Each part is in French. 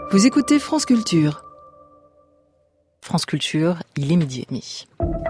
Vous écoutez France Culture. France Culture, il est 12h30.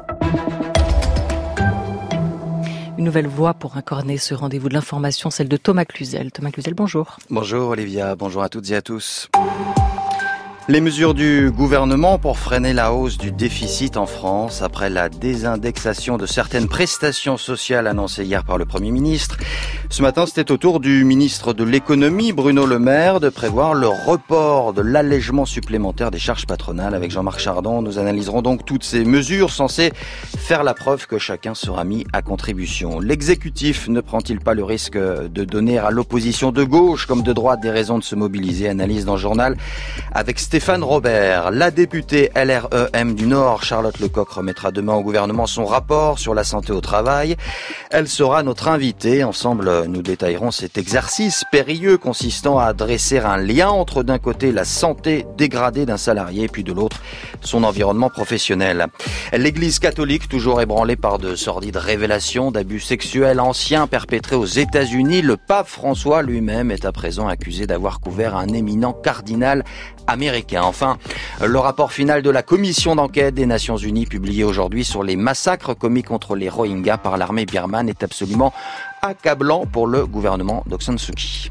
Une nouvelle voix pour incarner ce rendez-vous de l'information, celle de Thomas Cluzel. Thomas Cluzel, bonjour. Bonjour Olivia, bonjour à toutes et à tous. Les mesures du gouvernement pour freiner la hausse du déficit en France après la désindexation de certaines prestations sociales annoncées hier par le Premier ministre. Ce matin, c'était au tour du ministre de l'économie, Bruno Le Maire, de prévoir le report de l'allègement supplémentaire des charges patronales. Avec Jean-Marc Chardon, nous analyserons donc toutes ces mesures censées faire la preuve que chacun sera mis à contribution. L'exécutif ne prend-il pas le risque de donner à l'opposition de gauche comme de droite des raisons de se mobiliser? Analyse dans le journal avec Stéphane Robert. La députée LREM du Nord, Charlotte Lecocq, remettra demain au gouvernement son rapport sur la santé au travail. Elle sera notre invitée. Ensemble, nous détaillerons cet exercice périlleux consistant à dresser un lien entre d'un côté la santé dégradée d'un salarié et puis de l'autre son environnement professionnel. L'Église catholique, toujours ébranlée par de sordides révélations d'abus sexuels anciens perpétrés aux États-Unis, le pape François lui-même est à présent accusé d'avoir couvert un éminent cardinal américain. Enfin, le rapport final de la commission d'enquête des Nations Unies publié aujourd'hui sur les massacres commis contre les Rohingyas par l'armée birmane est absolument accablant pour le gouvernement d'Aung San Suu Kyi.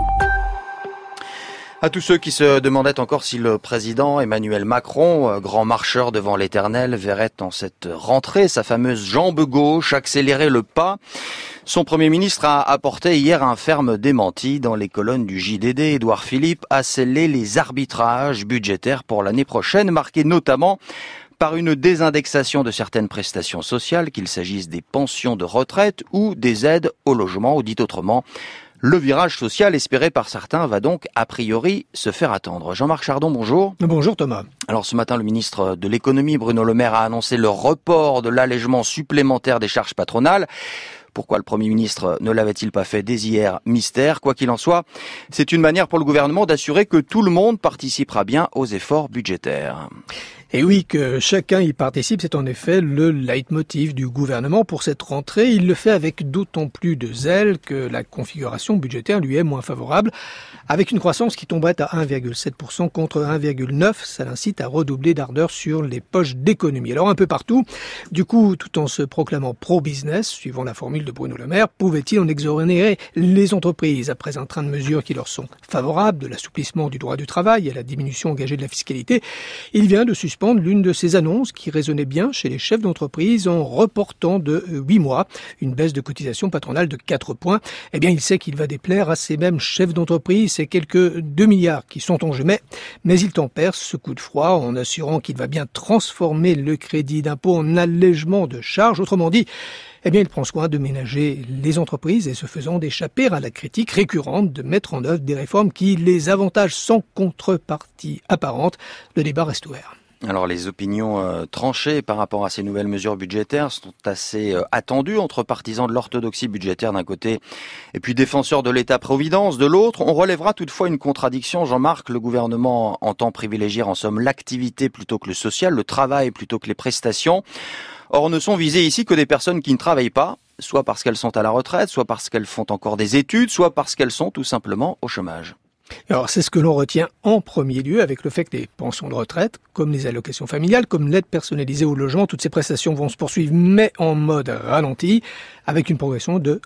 À tous ceux qui se demandaient encore si le président Emmanuel Macron, grand marcheur devant l'éternel, verrait en cette rentrée sa fameuse jambe gauche accélérer le pas, son Premier ministre a apporté hier un ferme démenti. Dans les colonnes du JDD, Édouard Philippe a scellé les arbitrages budgétaires pour l'année prochaine, marqués notamment par une désindexation de certaines prestations sociales, qu'il s'agisse des pensions de retraite ou des aides au logement, ou dit autrement, le virage social espéré par certains va donc a priori se faire attendre. Jean-Marc Chardon, bonjour. Bonjour Thomas. Alors ce matin, le ministre de l'économie, Bruno Le Maire, a annoncé le report de l'allègement supplémentaire des charges patronales. Pourquoi le Premier ministre ne l'avait-il pas fait dès hier? Mystère. Quoi qu'il en soit, c'est une manière pour le gouvernement d'assurer que tout le monde participera bien aux efforts budgétaires. Et oui, que chacun y participe, c'est en effet le leitmotiv du gouvernement pour cette rentrée. Il le fait avec d'autant plus de zèle que la configuration budgétaire lui est moins favorable. Avec une croissance qui tomberait à 1,7% contre 1,9%, ça l'incite à redoubler d'ardeur sur les poches d'économie. Alors un peu partout, du coup, tout en se proclamant pro-business, suivant la formule de Bruno Le Maire, pouvait-il en exonérer les entreprises après un train de mesures qui leur sont favorables, de l'assouplissement du droit du travail à la diminution engagée de la fiscalité? Il vient de suspendre l'une de ces annonces qui résonnait bien chez les chefs d'entreprise en reportant de 8 mois une baisse de cotisation patronale de 4 points. Eh bien, il sait qu'il va déplaire à ces mêmes chefs d'entreprise, ces quelques 2 milliards qui sont en jeu, mais il tempère ce coup de froid en assurant qu'il va bien transformer le crédit d'impôt en allègement de charges. Autrement dit, eh bien, il prend soin de ménager les entreprises et ce faisant d'échapper à la critique récurrente de mettre en œuvre des réformes qui les avantagent sans contrepartie apparente. Le débat reste ouvert. Alors les opinions tranchées par rapport à ces nouvelles mesures budgétaires sont assez attendues entre partisans de l'orthodoxie budgétaire d'un côté et puis défenseurs de l'État-providence de l'autre. On relèvera toutefois une contradiction, Jean-Marc. Le gouvernement entend privilégier en somme l'activité plutôt que le social, le travail plutôt que les prestations. Or, ne sont visées ici que des personnes qui ne travaillent pas, soit parce qu'elles sont à la retraite, soit parce qu'elles font encore des études, soit parce qu'elles sont tout simplement au chômage. Alors, c'est ce que l'on retient en premier lieu avec le fait que les pensions de retraite, comme les allocations familiales, comme l'aide personnalisée au logement, toutes ces prestations vont se poursuivre, mais en mode ralenti, avec une progression de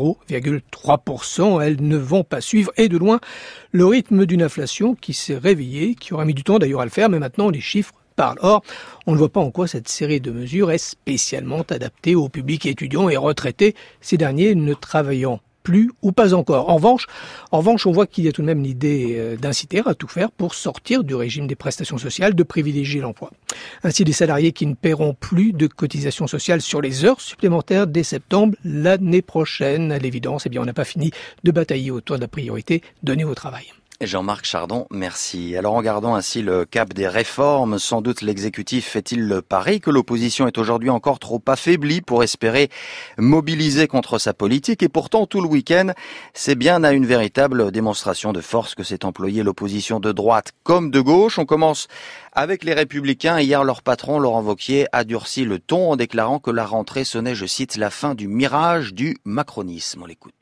0,3%. Elles ne vont pas suivre, et de loin, le rythme d'une inflation qui s'est réveillée, qui aura mis du temps d'ailleurs à le faire, mais maintenant les chiffres parlent. Or, on ne voit pas en quoi cette série de mesures est spécialement adaptée au public étudiant et retraités, ces derniers ne travaillant plus ou pas encore. En revanche, on voit qu'il y a tout de même l'idée d'inciter à tout faire pour sortir du régime des prestations sociales, de privilégier l'emploi. Ainsi, des salariés qui ne paieront plus de cotisations sociales sur les heures supplémentaires dès septembre l'année prochaine. À l'évidence, on n'a pas fini de batailler autour de la priorité donnée au travail. Jean-Marc Chardon, merci. Alors en gardant ainsi le cap des réformes, sans doute l'exécutif fait-il le pari que l'opposition est aujourd'hui encore trop affaiblie pour espérer mobiliser contre sa politique. Et pourtant, tout le week-end, c'est bien à une véritable démonstration de force que s'est employée l'opposition de droite comme de gauche. On commence avec les Républicains. Hier, leur patron, Laurent Wauquiez, a durci le ton en déclarant que la rentrée sonnait, je cite, la fin du mirage du macronisme. On l'écoute.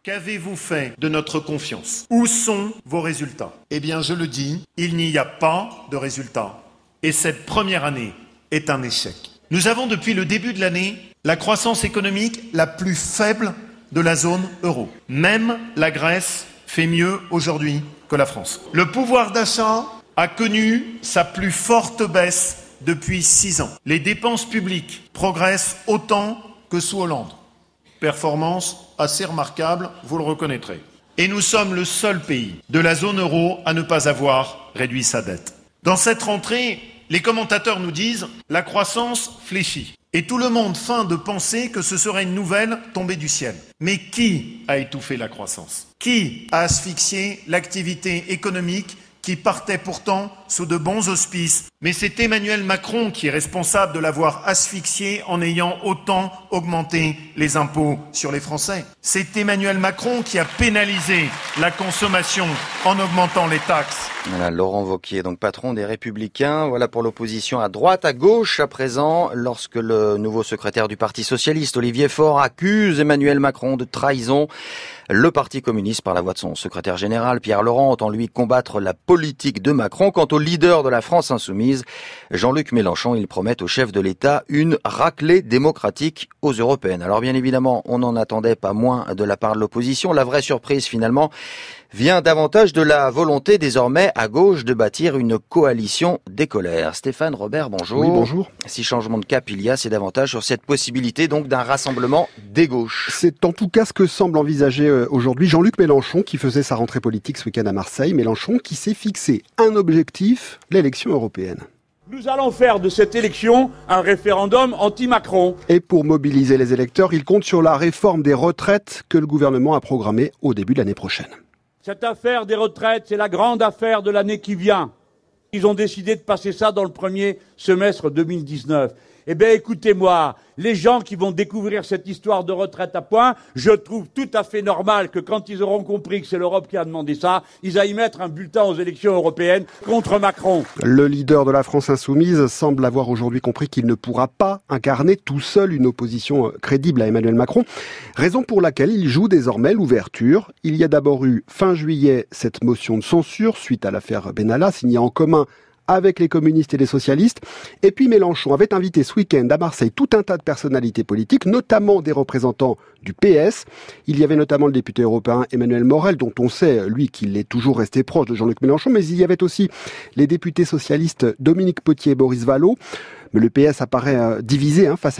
Qu'avez-vous fait de notre confiance ? Où sont vos résultats ? Eh bien, je le dis, il n'y a pas de résultats. Et cette première année est un échec. Nous avons depuis le début de l'année la croissance économique la plus faible de la zone euro. Même la Grèce fait mieux aujourd'hui que la France. Le pouvoir d'achat a connu sa plus forte baisse depuis 6 ans. Les dépenses publiques progressent autant que sous Hollande. Performance assez remarquable, vous le reconnaîtrez. Et nous sommes le seul pays de la zone euro à ne pas avoir réduit sa dette. Dans cette rentrée, les commentateurs nous disent « la croissance fléchit ». Et tout le monde feint de penser que ce serait une nouvelle tombée du ciel. Mais qui a étouffé la croissance ? Qui a asphyxié l'activité économique qui partait pourtant sous de bons auspices? Mais c'est Emmanuel Macron qui est responsable de l'avoir asphyxié en ayant autant augmenté les impôts sur les Français. C'est Emmanuel Macron qui a pénalisé la consommation en augmentant les taxes. Voilà, Laurent Wauquiez, donc patron des Républicains. Voilà pour l'opposition à droite, à gauche à présent, lorsque le nouveau secrétaire du Parti socialiste, Olivier Faure, accuse Emmanuel Macron de trahison. Le Parti communiste, par la voix de son secrétaire général, Pierre Laurent, entend lui combattre la politique de Macron. Quant au leader de la France insoumise, Jean-Luc Mélenchon, il promet au chef de l'État une raclée démocratique aux européennes. Alors bien évidemment, on n'en attendait pas moins de la part de l'opposition. La vraie surprise finalement vient davantage de la volonté désormais à gauche de bâtir une coalition des colères. Stéphane Robert, bonjour. Oui, bonjour. Si changement de cap il y a, c'est davantage sur cette possibilité donc d'un rassemblement des gauches. C'est en tout cas ce que semble envisager aujourd'hui Jean-Luc Mélenchon qui faisait sa rentrée politique ce week-end à Marseille. Mélenchon qui s'est fixé un objectif, l'élection européenne. Nous allons faire de cette élection un référendum anti-Macron. Et pour mobiliser les électeurs, il compte sur la réforme des retraites que le gouvernement a programmée au début de l'année prochaine. Cette affaire des retraites, c'est la grande affaire de l'année qui vient. Ils ont décidé de passer ça dans le premier semestre 2019. Eh bien, écoutez-moi, les gens qui vont découvrir cette histoire de retraite à point, je trouve tout à fait normal que quand ils auront compris que c'est l'Europe qui a demandé ça, ils aillent mettre un bulletin aux élections européennes contre Macron. Le leader de la France insoumise semble avoir aujourd'hui compris qu'il ne pourra pas incarner tout seul une opposition crédible à Emmanuel Macron, raison pour laquelle il joue désormais l'ouverture. Il y a d'abord eu fin juillet cette motion de censure suite à l'affaire Benalla, signée en commun avec les communistes et les socialistes. Et puis Mélenchon avait invité ce week-end à Marseille tout un tas de personnalités politiques, notamment des représentants du PS. Il y avait notamment le député européen Emmanuel Morel, dont on sait, lui, qu'il est toujours resté proche de Jean-Luc Mélenchon, mais il y avait aussi les députés socialistes Dominique Potier et Boris Vallaud. Mais le PS apparaît divisé face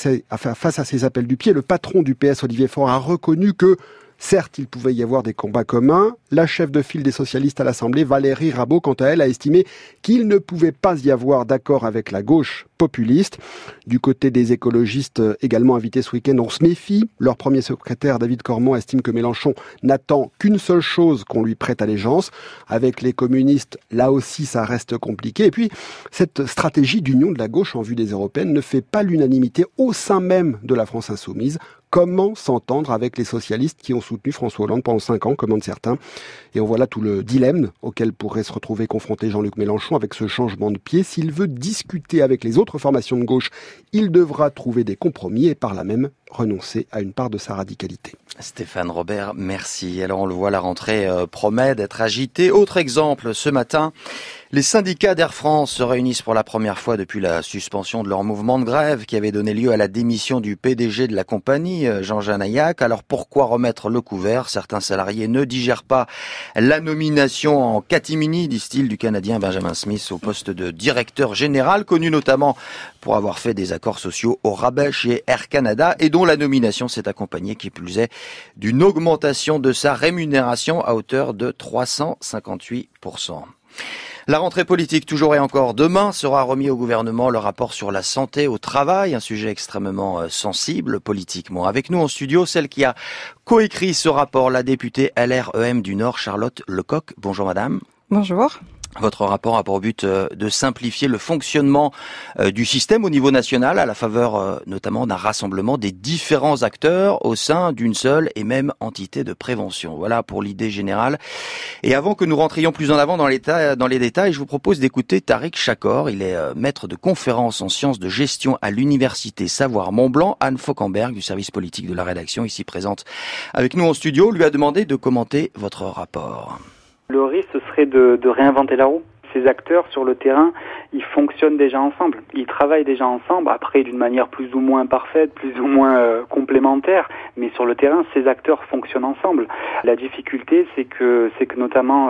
à ces appels du pied. Le patron du PS, Olivier Faure, a reconnu que certes, il pouvait y avoir des combats communs. La chef de file des socialistes à l'Assemblée, Valérie Rabault, quant à elle, a estimé qu'il ne pouvait pas y avoir d'accord avec la gauche populiste. Du côté des écologistes également invités ce week-end, on se méfie. Leur premier secrétaire, David Cormont, estime que Mélenchon n'attend qu'une seule chose, qu'on lui prête allégeance. Avec les communistes, là aussi, ça reste compliqué. Et puis, cette stratégie d'union de la gauche en vue des européennes ne fait pas l'unanimité au sein même de la France insoumise. Comment s'entendre avec les socialistes qui ont soutenu François Hollande pendant 5 ans, commandent certains. Et on voit là tout le dilemme auquel pourrait se retrouver confronté Jean-Luc Mélenchon avec ce changement de pied. S'il veut discuter avec les autres formations de gauche, il devra trouver des compromis et par là même renoncer à une part de sa radicalité. Stéphane Robert, merci. Alors on le voit, la rentrée promet d'être agitée. Autre exemple, ce matin, les syndicats d'Air France se réunissent pour la première fois depuis la suspension de leur mouvement de grève qui avait donné lieu à la démission du PDG de la compagnie, Jean Janaillac. Alors pourquoi remettre le couvert ? Certains salariés ne digèrent pas la nomination en catimini, disent-ils, du Canadien Benjamin Smith au poste de directeur général, connu notamment pour avoir fait des accords sociaux au rabais chez Air Canada et dont la nomination s'est accompagnée, qui plus est, d'une augmentation de sa rémunération à hauteur de 358%. La rentrée politique, toujours et encore demain, sera remis au gouvernement le rapport sur la santé au travail, un sujet extrêmement sensible politiquement. Avec nous en studio, celle qui a coécrit ce rapport, la députée LREM du Nord, Charlotte Lecoq. Bonjour madame. Bonjour. Votre rapport a pour but de simplifier le fonctionnement du système au niveau national à la faveur notamment d'un rassemblement des différents acteurs au sein d'une seule et même entité de prévention. Voilà pour l'idée générale. Et avant que nous rentrions plus en avant dans les détails, je vous propose d'écouter Tariq Chakor. Il est maître de conférences en sciences de gestion à l'université Savoie-Mont-Blanc. Anne Fauquemberg du service politique de la rédaction, ici présente avec nous en studio, lui a demandé de commenter votre rapport. Le risque, ce serait de réinventer la roue. Ces acteurs sur le terrain, ils fonctionnent déjà ensemble, ils travaillent déjà ensemble, après d'une manière plus ou moins parfaite, plus ou moins complémentaire, mais sur le terrain, ces acteurs fonctionnent ensemble. La difficulté, c'est que notamment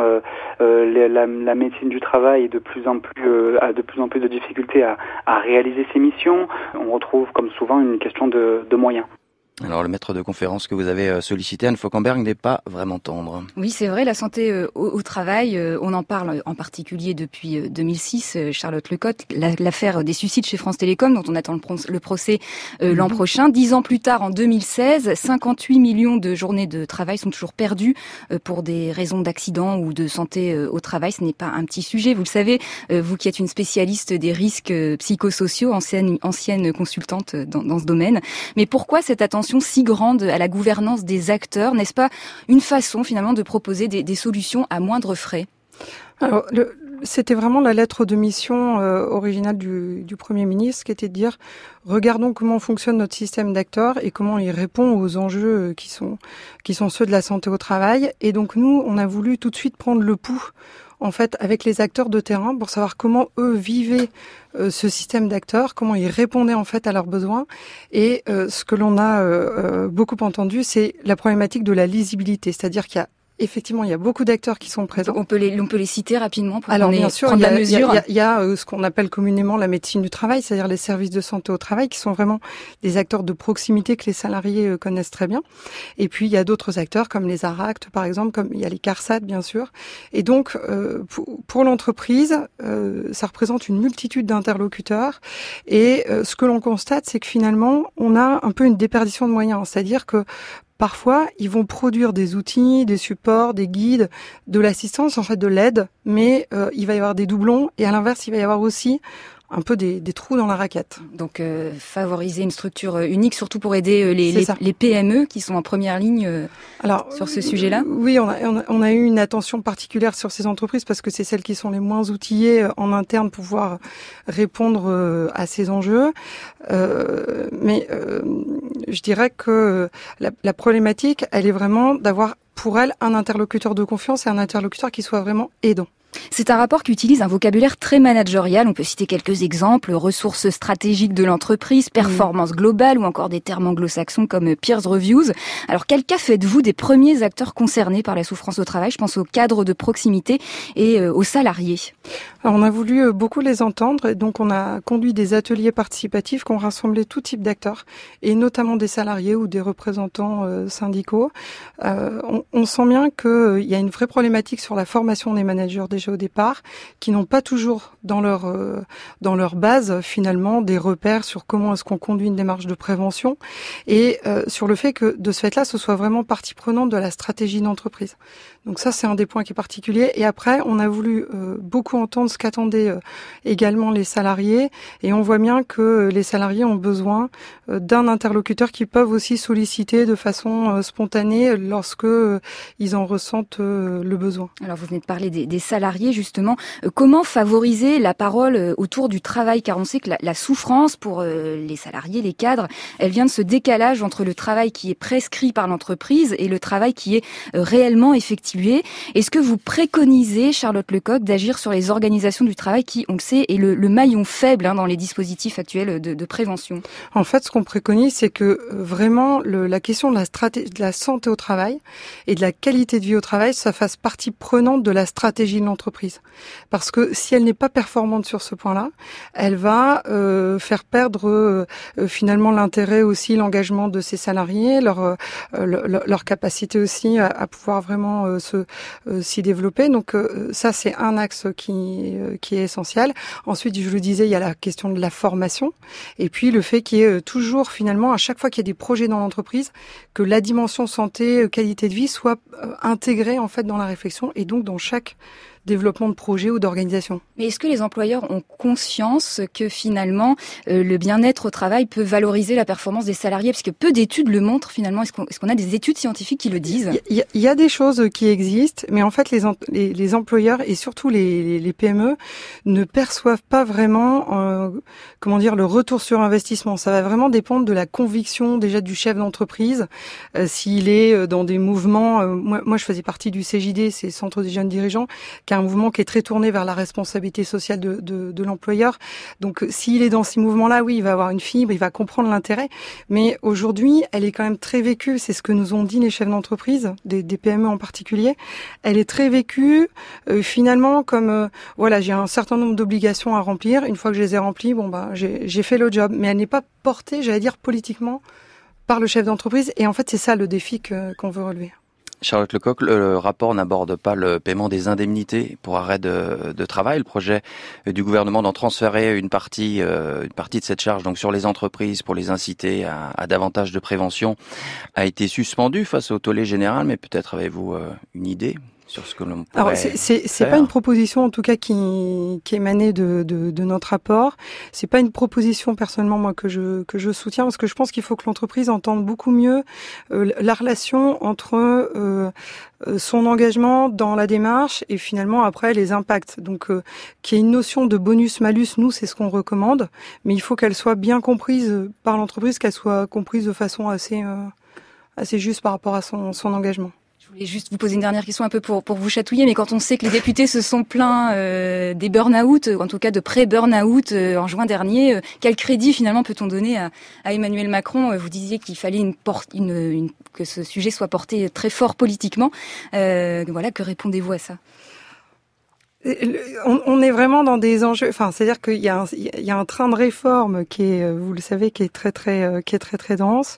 la médecine du travail est a de plus en plus de difficultés à réaliser ses missions. On retrouve comme souvent une question de moyens. Alors le maître de conférence que vous avez sollicité, Anne Fauquemberg, n'est pas vraiment tendre. Oui, c'est vrai, la santé au travail, on en parle en particulier depuis 2006, Charlotte Lecotte, l'affaire des suicides chez France Télécom, dont on attend le procès l'an prochain. 10 ans plus tard, en 2016, 58 millions de journées de travail sont toujours perdues pour des raisons d'accident ou de santé au travail. Ce n'est pas un petit sujet, vous le savez, vous qui êtes une spécialiste des risques psychosociaux, ancienne consultante dans ce domaine. Mais pourquoi cette attention si grande à la gouvernance des acteurs? N'est-ce pas une façon finalement de proposer des solutions à moindre frais? Alors, c'était vraiment la lettre de mission originale du Premier ministre, qui était de dire « Regardons comment fonctionne notre système d'acteurs et comment il répond aux enjeux qui sont ceux de la santé au travail. » Et donc nous, on a voulu tout de suite prendre le pouls en fait, avec les acteurs de terrain pour savoir comment eux vivaient ce système d'acteurs, comment ils répondaient en fait à leurs besoins. Et ce que l'on a beaucoup entendu, c'est la problématique de la lisibilité, c'est-à-dire qu'il y a effectivement, il y a beaucoup d'acteurs qui sont présents. On peut les citer rapidement pour Alors, qu'on bien sûr, prendre la mesure. Il y a ce qu'on appelle communément la médecine du travail, c'est-à-dire les services de santé au travail, qui sont vraiment des acteurs de proximité que les salariés connaissent très bien. Et puis, il y a d'autres acteurs comme les ARACT, par exemple, comme il y a les CARSAT, bien sûr. Et donc, pour l'entreprise, ça représente une multitude d'interlocuteurs. Et ce que l'on constate, c'est que finalement, on a un peu une déperdition de moyens. C'est-à-dire que parfois, ils vont produire des outils, des supports, des guides, de l'assistance, en fait de l'aide, mais il va y avoir des doublons et à l'inverse, il va y avoir aussi un peu des trous dans la raquette. Donc favoriser une structure unique, surtout pour aider les PME qui sont en première ligne sur ce sujet-là. Oui, on a eu une attention particulière sur ces entreprises parce que c'est celles qui sont les moins outillées en interne pour pouvoir répondre à ces enjeux. Mais je dirais que la problématique, elle est vraiment d'avoir pour elle un interlocuteur de confiance et un interlocuteur qui soit vraiment aidant. C'est un rapport qui utilise un vocabulaire très managérial. On peut citer quelques exemples: ressources stratégiques de l'entreprise, performance globale ou encore des termes anglo-saxons comme peer reviews. Alors, quel cas faites-vous des premiers acteurs concernés par la souffrance au travail? Je pense aux cadres de proximité et aux salariés. Alors, on a voulu beaucoup les entendre et donc on a conduit des ateliers participatifs qui ont rassemblé tout type d'acteurs et notamment des salariés ou des représentants syndicaux. On sent bien qu'il y a une vraie problématique sur la formation des managers déjà au départ, qui n'ont pas toujours dans leur base finalement des repères sur comment est-ce qu'on conduit une démarche de prévention et sur le fait que de ce fait-là, ce soit vraiment partie prenante de la stratégie d'entreprise. Donc ça, c'est un des points qui est particulier. Et après, on a voulu beaucoup entendre ce qu'attendaient également les salariés et on voit bien que les salariés ont besoin d'un interlocuteur qu'ils peuvent aussi solliciter de façon spontanée lorsque ils en ressentent le besoin. Alors vous venez de parler des salariés justement. Comment favoriser la parole autour du travail? Car on sait que la souffrance pour les salariés, les cadres, elle vient de ce décalage entre le travail qui est prescrit par l'entreprise et le travail qui est réellement effectué. Est-ce que vous préconisez, Charlotte Lecoq, d'agir sur les organisations du travail qui, on le sait, est le maillon faible dans les dispositifs actuels de prévention? En fait, ce qu'on préconise, c'est que vraiment la question de la santé au travail et de la qualité de vie au travail, ça fasse partie prenante de la stratégie de l'entreprise. Parce que si elle n'est pas performante sur ce point-là, elle va faire perdre finalement l'intérêt aussi, l'engagement de ses salariés, leur capacité aussi à pouvoir vraiment s'y développer. Donc ça, c'est un axe qui est essentiel. Ensuite, je le disais, il y a la question de la formation et puis le fait qu'il y ait toujours finalement, à chaque fois qu'il y a des projets dans l'entreprise, que la dimension santé, qualité de vie soit intégrée en fait dans la réflexion et donc dans chaque développement de projets ou d'organisations. Mais est-ce que les employeurs ont conscience que finalement le bien-être au travail peut valoriser la performance des salariés? Parce que peu d'études le montrent finalement. Est-ce qu'on a des études scientifiques qui le disent? Il y a des choses qui existent, mais en fait les employeurs et surtout les PME ne perçoivent pas vraiment le retour sur investissement. Ça va vraiment dépendre de la conviction déjà du chef d'entreprise, s'il est dans des mouvements. Moi je faisais partie du CJD, c'est Centre des jeunes dirigeants, qui est un mouvement qui est très tourné vers la responsabilité sociale de l'employeur. Donc s'il est dans ces mouvements-là, oui, il va avoir une fibre, il va comprendre l'intérêt. Mais aujourd'hui, elle est quand même très vécue. C'est ce que nous ont dit les chefs d'entreprise, des PME en particulier. Elle est très vécue finalement comme j'ai un certain nombre d'obligations à remplir. Une fois que je les ai remplies, j'ai fait le job. Mais elle n'est pas portée, j'allais dire, politiquement par le chef d'entreprise. Et en fait, c'est ça le défi qu'on veut relever. Charlotte Lecoq, le rapport n'aborde pas le paiement des indemnités pour arrêt de travail. Le projet du gouvernement d'en transférer une partie de cette charge donc sur les entreprises pour les inciter à davantage de prévention a été suspendu face au tollé général. Mais peut-être avez-vous une idée sur ce que l'on pourrait Alors c'est pas une proposition en tout cas qui émanait de notre rapport. C'est pas une proposition personnellement moi que je soutiens, parce que je pense qu'il faut que l'entreprise entende beaucoup mieux la relation entre son engagement dans la démarche et finalement après les impacts. Donc qu'il y ait une notion de bonus-malus, nous c'est ce qu'on recommande, mais il faut qu'elle soit bien comprise par l'entreprise, qu'elle soit comprise de façon assez juste par rapport à son engagement. Je voulais juste vous poser une dernière question un peu pour vous chatouiller, mais quand on sait que les députés se sont plaints des burn-out, en tout cas de pré-burn-out en juin dernier, quel crédit finalement peut-on donner à Emmanuel Macron? Vous disiez qu'il fallait que ce sujet soit porté très fort politiquement. Que répondez-vous à ça? On est vraiment dans des enjeux. C'est-à-dire qu'il y a un train de réforme qui est, vous le savez, qui est très dense.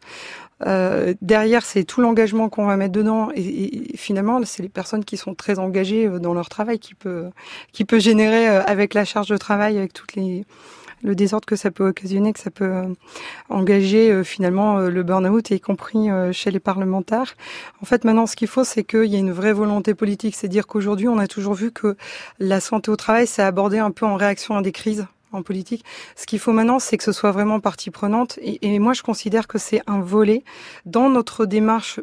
Derrière, c'est tout l'engagement qu'on va mettre dedans, et finalement, c'est les personnes qui sont très engagées dans leur travail qui peut générer avec la charge de travail, avec le désordre que ça peut occasionner, que ça peut engager finalement le burn-out, y compris chez les parlementaires. En fait, maintenant, ce qu'il faut, c'est qu'il y ait une vraie volonté politique. C'est dire qu'aujourd'hui, on a toujours vu que la santé au travail, c'est abordé un peu en réaction à des crises en politique. Ce qu'il faut maintenant, c'est que ce soit vraiment partie prenante. Et moi, je considère que c'est un volet dans notre démarche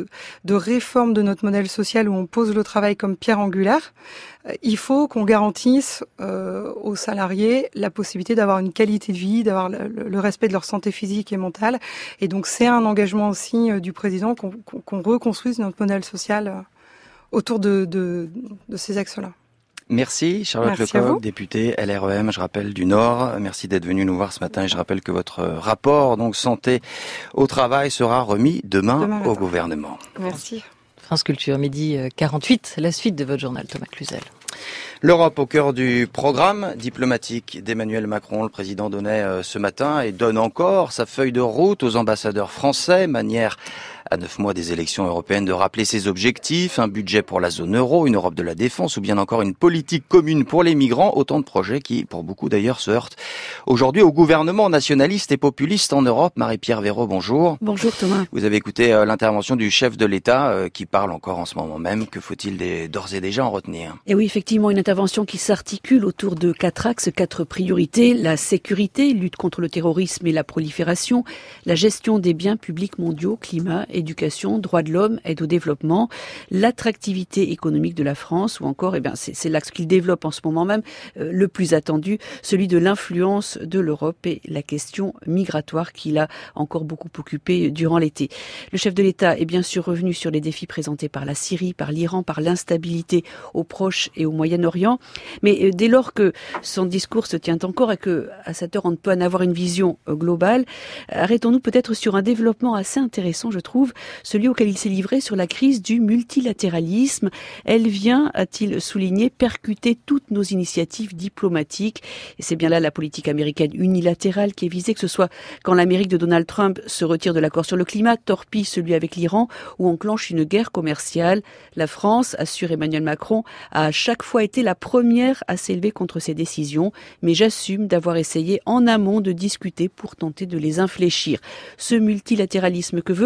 de réforme de notre modèle social où on pose le travail comme pierre angulaire. Il faut qu'on garantisse aux salariés la possibilité d'avoir une qualité de vie, d'avoir le respect de leur santé physique et mentale. Et donc, c'est un engagement aussi du président qu'on reconstruise notre modèle social autour de ces axes-là. Merci Charlotte Lecoq, députée LREM, je rappelle, du Nord. Merci d'être venue nous voir ce matin et je rappelle que votre rapport donc santé au travail sera remis demain au gouvernement. Merci. France Culture, midi 48, la suite de votre journal, Thomas Cluzel. L'Europe au cœur du programme diplomatique d'Emmanuel Macron. Le président donnait ce matin et donne encore sa feuille de route aux ambassadeurs français, manière à 9 mois des élections européennes de rappeler ses objectifs, un budget pour la zone euro, une Europe de la défense ou bien encore une politique commune pour les migrants, autant de projets qui, pour beaucoup d'ailleurs, se heurtent aujourd'hui au gouvernement nationaliste et populiste en Europe. Marie-Pierre Véraud, bonjour. Bonjour Thomas. Vous avez écouté l'intervention du chef de l'État qui parle encore en ce moment même. Que faut-il d'ores et déjà en retenir? Et oui, effectivement, une intervention qui s'articule autour de 4 axes, 4 priorités. La sécurité, lutte contre le terrorisme et la prolifération, la gestion des biens publics mondiaux, climat, éducation, droits de l'homme, aide au développement, l'attractivité économique de la France, ou encore, c'est l'axe qu'il développe en ce moment même, le plus attendu, celui de l'influence de l'Europe et la question migratoire qui l'a encore beaucoup occupé durant l'été. Le chef de l'État est bien sûr revenu sur les défis présentés par la Syrie, par l'Iran, par l'instabilité au Proche et au Moyen-Orient, mais dès lors que son discours se tient encore et que, à cette heure, on ne peut en avoir une vision globale, arrêtons-nous peut-être sur un développement assez intéressant, je trouve, celui auquel il s'est livré sur la crise du multilatéralisme. Elle vient, a-t-il souligné, percuter toutes nos initiatives diplomatiques. Et c'est bien là la politique américaine unilatérale qui est visée, que ce soit quand l'Amérique de Donald Trump se retire de l'accord sur le climat, torpille celui avec l'Iran ou enclenche une guerre commerciale. La France, assure Emmanuel Macron, a à chaque fois été la première à s'élever contre ces décisions, mais j'assume d'avoir essayé en amont de discuter pour tenter de les infléchir. Ce multilatéralisme que veut continuer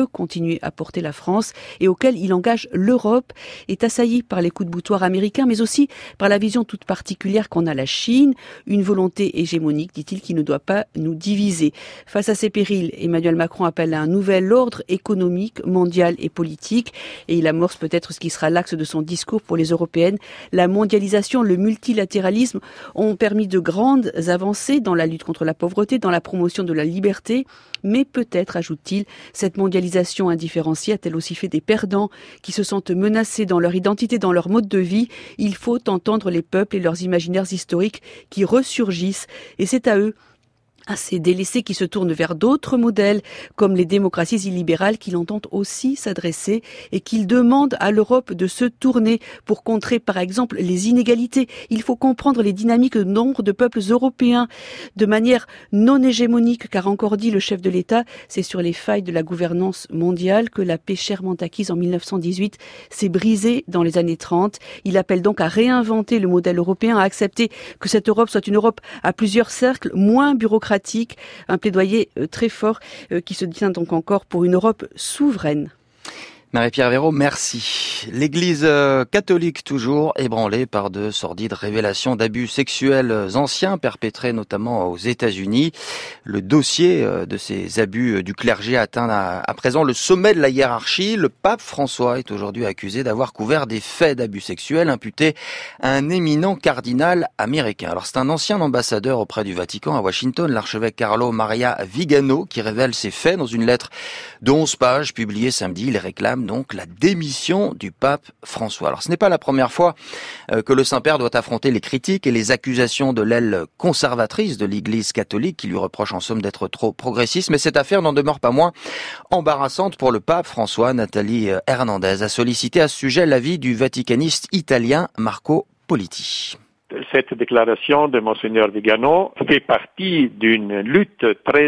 continuer à porter la France et auquel il engage l'Europe, est assailli par les coups de boutoir américains, mais aussi par la vision toute particulière qu'en a la Chine, une volonté hégémonique, dit-il, qui ne doit pas nous diviser. Face à ces périls, Emmanuel Macron appelle à un nouvel ordre économique, mondial et politique, et il amorce peut-être ce qui sera l'axe de son discours pour les Européennes. La mondialisation, le multilatéralisme ont permis de grandes avancées dans la lutte contre la pauvreté, dans la promotion de la liberté, mais peut-être, ajoute-t-il, cette mondialisation indifférenciée a-t-elle aussi fait des perdants qui se sentent menacés dans leur identité, dans leur mode de vie. Il faut entendre les peuples et leurs imaginaires historiques qui ressurgissent, et c'est à eux, à ces délaissés qui se tournent vers d'autres modèles, comme les démocraties illibérales, qu'il entend aussi s'adresser et qu'il demande à l'Europe de se tourner pour contrer, par exemple, les inégalités. Il faut comprendre les dynamiques de nombre de peuples européens de manière non hégémonique, car encore dit le chef de l'État, c'est sur les failles de la gouvernance mondiale que la paix chèrement acquise en 1918 s'est brisée dans les années 30. Il appelle donc à réinventer le modèle européen, à accepter que cette Europe soit une Europe à plusieurs cercles, moins bureaucratique, un plaidoyer très fort qui se tient donc encore pour une Europe souveraine. Marie-Pierre Véraud, merci. L'Église catholique toujours ébranlée par de sordides révélations d'abus sexuels anciens perpétrés notamment aux États-Unis. Le dossier de ces abus du clergé atteint à présent le sommet de la hiérarchie. Le pape François est aujourd'hui accusé d'avoir couvert des faits d'abus sexuels imputés à un éminent cardinal américain. Alors c'est un ancien ambassadeur auprès du Vatican à Washington, l'archevêque Carlo Maria Vigano, qui révèle ces faits dans une lettre de 11 pages publiée samedi. Il réclame donc la démission du pape François. Alors ce n'est pas la première fois que le Saint-Père doit affronter les critiques et les accusations de l'aile conservatrice de l'Église catholique qui lui reproche en somme d'être trop progressiste, mais cette affaire n'en demeure pas moins embarrassante pour le pape François. Nathalie Hernandez a sollicité à ce sujet l'avis du vaticaniste italien Marco Politi. Cette déclaration de Monseigneur Vigano fait partie d'une lutte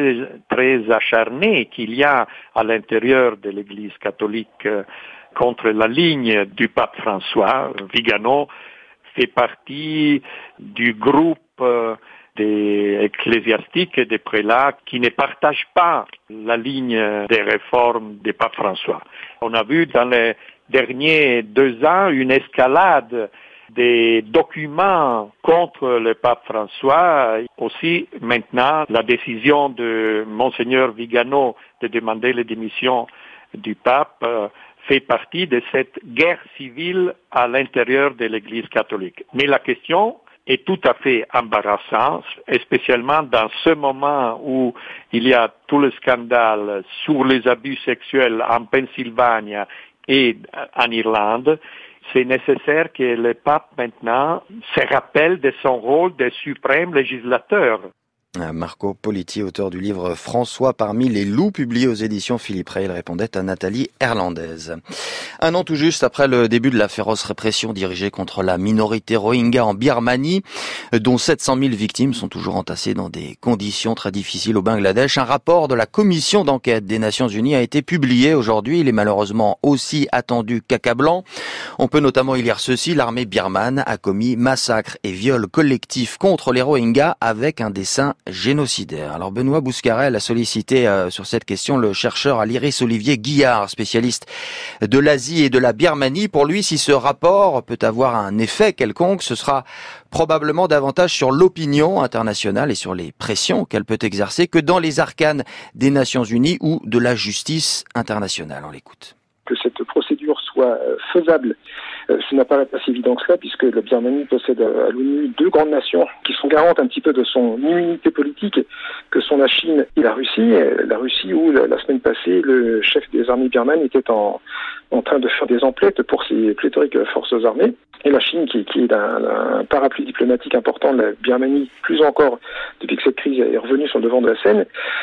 très acharnée qu'il y a à l'intérieur de l'Église catholique contre la ligne du pape François. Vigano fait partie du groupe des ecclésiastiques et des prélats qui ne partagent pas la ligne des réformes du pape François. On a vu dans les derniers 2 ans une escalade des documents contre le pape François. Aussi, maintenant, la décision de Monseigneur Vigano de demander la démission du pape fait partie de cette guerre civile à l'intérieur de l'Église catholique. Mais la question est tout à fait embarrassante, spécialement dans ce moment où il y a tout le scandale sur les abus sexuels en Pennsylvanie et en Irlande. C'est nécessaire que le pape maintenant se rappelle de son rôle de suprême législateur. Marco Politi, auteur du livre François parmi les loups, publié aux éditions Philippe Rey, il répondait à Nathalie Hernandez. Un an tout juste après le début de la féroce répression dirigée contre la minorité Rohingya en Birmanie, dont 700 000 victimes sont toujours entassées dans des conditions très difficiles au Bangladesh, un rapport de la commission d'enquête des Nations Unies a été publié aujourd'hui. Il est malheureusement aussi attendu qu'accablant. On peut notamment y lire ceci: l'armée birmane a commis massacres et viols collectifs contre les Rohingyas avec un dessein génocidaire. Alors Benoît Bouscarel a sollicité sur cette question le chercheur à l'IRIS Olivier Guillard, spécialiste de l'Asie et de la Birmanie. Pour lui, si ce rapport peut avoir un effet quelconque, ce sera probablement davantage sur l'opinion internationale et sur les pressions qu'elle peut exercer que dans les arcanes des Nations Unies ou de la justice internationale. On l'écoute. Que cette procédure soit faisable, ça n'apparaît pas si évident que cela, puisque la Birmanie possède à l'ONU 2 grandes nations qui sont garantes un petit peu de son immunité politique, que sont la Chine et la Russie. La Russie où la semaine passée, le chef des armées birmanes était en train de faire des emplettes pour ses pléthoriques forces armées. Et la Chine qui est un parapluie diplomatique important de la Birmanie, plus encore depuis que cette crise est revenue sur le devant de la scène.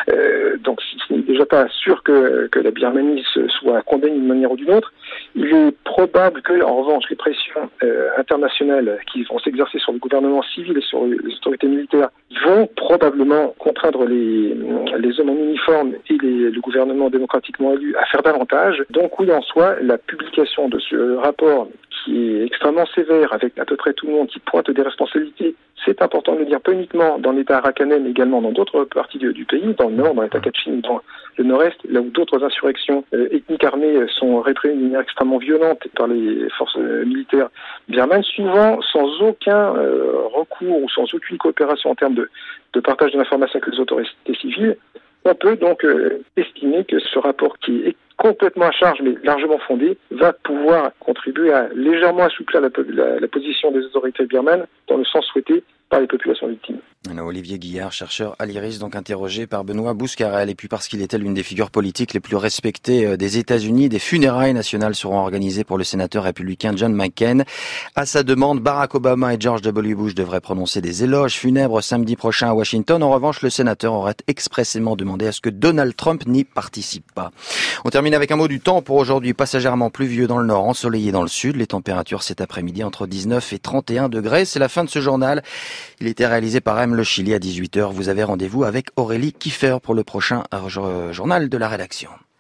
Donc ce n'est déjà pas sûr que la Birmanie soit condamnée d'une manière ou d'une autre. Il est probable que, en revanche, les pressions internationales qui vont s'exercer sur le gouvernement civil et sur les autorités militaires vont probablement contraindre les hommes en uniforme et le gouvernement démocratiquement élu à faire davantage. Donc oui, en soi, la publication de ce rapport qui est extrêmement sévère, avec à peu près tout le monde qui pointe des responsabilités. C'est important de le dire, pas uniquement dans l'État arakanais, mais également dans d'autres parties du pays, dans le nord, dans l'État Kachin, dans le nord-est, là où d'autres insurrections ethniques armées sont réprimées d'une manière extrêmement violente par les forces militaires birmanes, souvent sans aucun recours ou sans aucune coopération en termes de partage de l'information avec les autorités civiles. On peut donc estimer que ce rapport, qui est complètement à charge mais largement fondé, va pouvoir contribuer à légèrement assouplir la position des autorités birmanes dans le sens souhaité par les populations victimes. Olivier Guillard, chercheur à l'IRIS, donc interrogé par Benoît Bouscarel. Et puis parce qu'il était l'une des figures politiques les plus respectées des États-Unis, des funérailles nationales seront organisées pour le sénateur républicain John McCain. À sa demande, Barack Obama et George W. Bush devraient prononcer des éloges funèbres samedi prochain à Washington. En revanche, le sénateur aurait expressément demandé à ce que Donald Trump n'y participe pas. On termine avec un mot du temps pour aujourd'hui. Passagèrement pluvieux dans le nord, ensoleillé dans le sud. Les températures cet après-midi entre 19 et 31 degrés. C'est la fin de ce journal. Il était réalisé par M. Le Chili à 18h. Vous avez rendez-vous avec Aurélie Kiefer pour le prochain journal de la rédaction.